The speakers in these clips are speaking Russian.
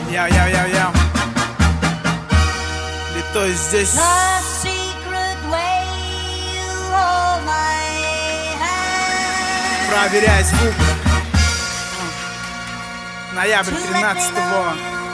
Яу-яу-яу-яу. Литой здесь. Проверяй звук. Ноябрь 13-го.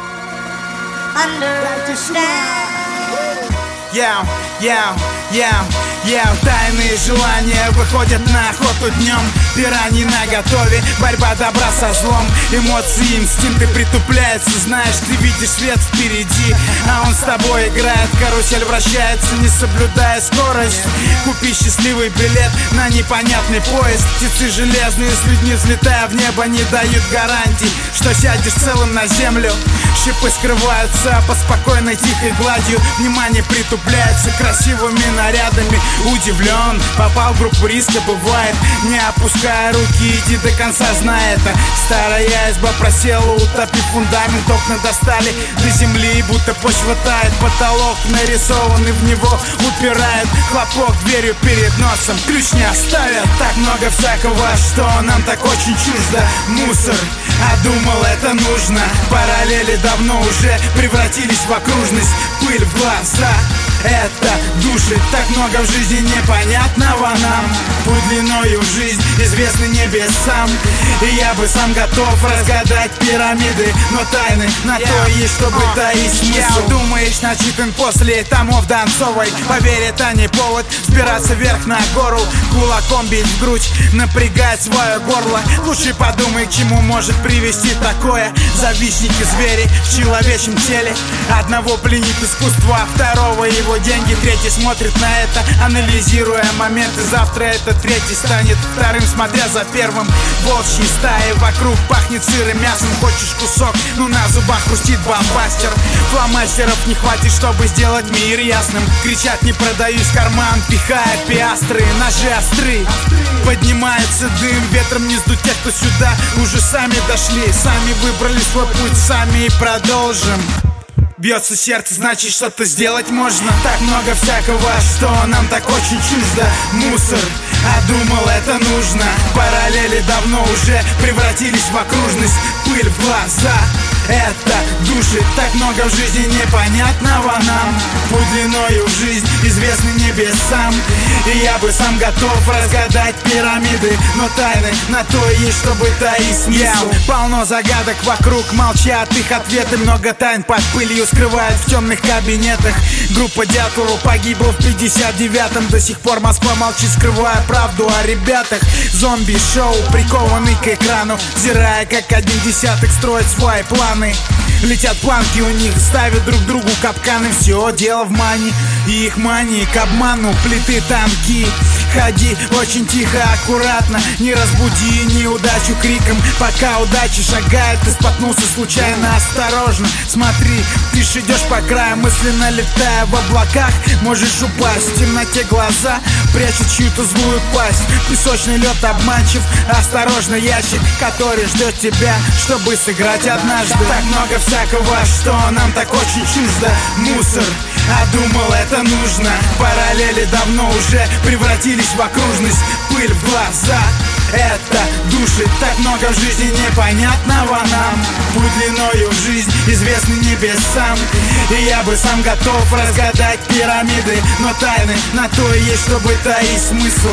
Тайные желания выходят на охоту днем. Пираньи наготове, борьба добра со злом. Эмоции, инстинкты притупляются. Знаешь, ты видишь свет впереди, а он с тобой играет. Карусель вращается, не соблюдая скорость. Купи счастливый билет на непонятный поезд. Птицы железные с людьми, взлетая в небо, не дают гарантий, что сядешь целым на землю. Шипы скрываются под спокойной тихой гладью. Внимание притупляется красивыми нарядами. Удивлен, попал в группу риска, бывает. Не опуская руки, иди до конца, знай это. Старая изба просела, утопив фундамент. Окна достали до земли, будто почва тает. Потолок нарисованный в него упирает. Хлопок дверью перед носом, ключ не оставят. Так много всякого, что нам так очень чуждо. Мусор, а думал, это нужно. Параллели давно уже превратились в окружность. Пыль в глаза, это душит. Так много в жизни непонятного нам. Путь длиною в жизнь известный небесам. И я бы сам готов разгадать пирамиды, но тайны на то есть, чтобы таить смысл. Думаешь, начитан после томов Донцовой. Поверь, это не повод взбираться вверх на гору. Кулаком бить в грудь, напрягать свое горло. Лучше подумай, к чему может привести такое. Завистники звери в человечьем теле. Одного пленит искусство, а второго его деньги. Третий смотрит на это, анализируя моменты. Завтра этот третий станет вторым, смотря за первым. Волчьи стаи вокруг, пахнет сырым мясом. Хочешь кусок? Ну на зубах хрустит бомбастер. Фломастеров не хватит, чтобы сделать мир ясным. Кричат, не продаюсь, карман пихая пиастры. Ножи остры, поднимается дым. Ветром не сдуть тех, кто сюда уже сами дошли. Сами выбрали свой путь, сами и продолжим. Бьется сердце, значит, что-то сделать можно. Так много всякого, что нам так очень чуждо. Мусор, а думал, это нужно. Параллели давно уже превратились в окружность. Пыль в глаза, это душит. Так много в жизни непонятного нам. Путь длиною в жизнь известный небесам. И я бы сам готов разгадать пирамиды, но тайны на то и есть, чтобы таить смысл. Полно загадок вокруг, молчат их ответы. Много тайн под пылью скрывают в темных кабинетах. Группа Дятлова погибла в 59-м. До сих пор Москва молчит, скрывая правду о ребятах. Зомби-шоу, прикованный к экрану, взирая, как 1/10 строит свои планы. Летят планки у них, ставят друг другу капканы. Все дело в мане и их мании к обману. Плиты танки, ходи очень тихо, аккуратно. Не разбуди неудачу криком, пока удача шагает. Ты споткнулся случайно, осторожно. Смотри, ты ж идешь по краю, мысленно летая в облаках. Можешь упасть, в темноте глаза прячут чью-то злую пасть. Песочный лед обманчив, осторожно, ящик, который ждет тебя, чтобы сыграть однажды. Так много всякого, что нам так очень чуждо. Мусор, а думал, это нужно. Параллели давно уже превратились в окружность. Пыль в глаза, это душит. Так много в жизни непонятного нам. Путь длиною в жизнь известный небесам. И я бы сам готов разгадать пирамиды, но тайны на то и есть, чтобы таить смысл.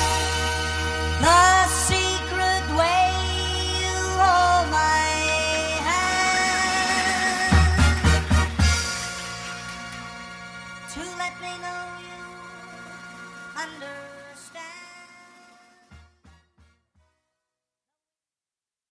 The secret way you hold my hand to let me know you understand.